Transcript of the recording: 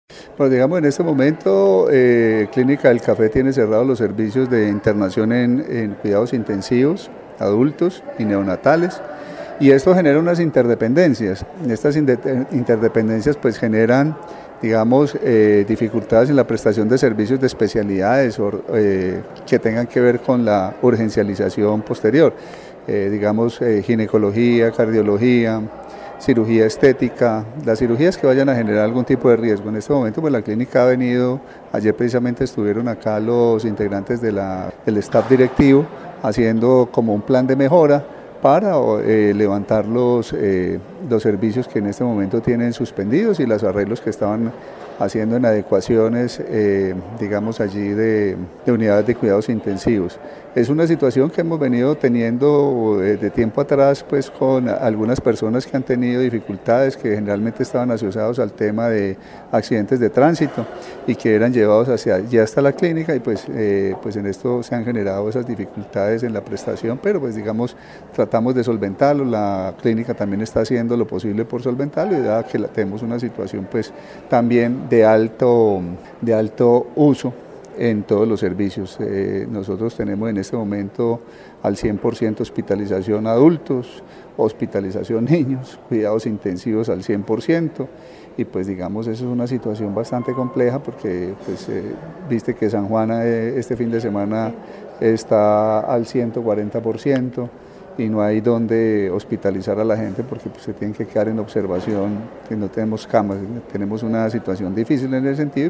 Pues digamos, en este momento Clínica del Café tiene cerrados los servicios de internación en cuidados intensivos, adultos y neonatales, y esto genera unas interdependencias. Estas interdependencias pues generan, digamos, dificultades en la prestación de servicios de especialidades que tengan que ver con la urgencialización posterior, digamos, ginecología, cardiología, cirugía estética, las cirugías que vayan a generar algún tipo de riesgo. En este momento pues la clínica ha venido, ayer precisamente estuvieron acá los integrantes del staff directivo haciendo como un plan de mejora para levantar los servicios que en este momento tienen suspendidos y los arreglos que estaban haciendo en adecuaciones, digamos allí de unidades de cuidados intensivos. Es una situación que hemos venido teniendo de tiempo atrás pues con algunas personas que han tenido dificultades que generalmente estaban asociados al tema de accidentes de tránsito y que eran llevados ya hasta la clínica y pues en esto se han generado esas dificultades en la prestación, pero pues digamos tratamos de solventarlo, la clínica también está haciendo lo posible por solventarlo y dada que tenemos una situación pues también de alto uso en todos los servicios. Nosotros tenemos en este momento al 100% hospitalización adultos, hospitalización niños, cuidados intensivos al 100%, y pues digamos eso es una situación bastante compleja porque pues, viste que San Juan este fin de semana está al 140%, y no hay donde hospitalizar a la gente porque pues, se tienen que quedar en observación, que no tenemos camas, tenemos una situación difícil en ese sentido.